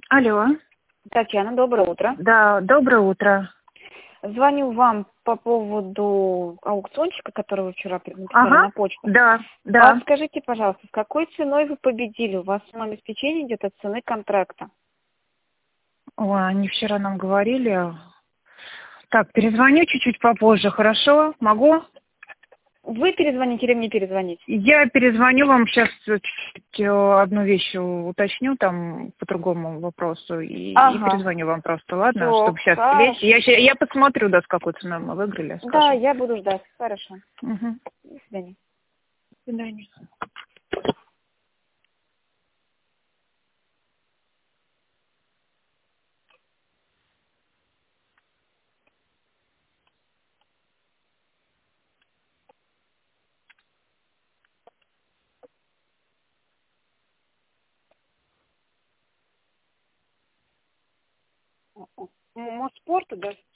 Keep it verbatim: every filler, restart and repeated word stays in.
Алло. Татьяна, доброе утро. Да, доброе утро. Звоню вам по поводу аукциончика, который вы вчера написали Ага, на почту. да, А да. скажите, пожалуйста, с какой ценой вы победили? У вас сумма обеспечения идет от цены контракта. Ой, они вчера нам говорили. Так, перезвоню чуть-чуть попозже, хорошо? Могу? Вы перезвоните или мне перезвонить? Я перезвоню вам сейчас чуть-чуть э, одну вещь уточню там по другому вопросу и, и Ага, перезвоню вам просто, ладно? все, Чтобы сейчас лечь. хорошо. Я, ща- я посмотрю, да, с какой ценой мы выиграли, Да, скажу. я буду ждать. Хорошо. Угу. До свидания. До свидания. М, Моспорту, да?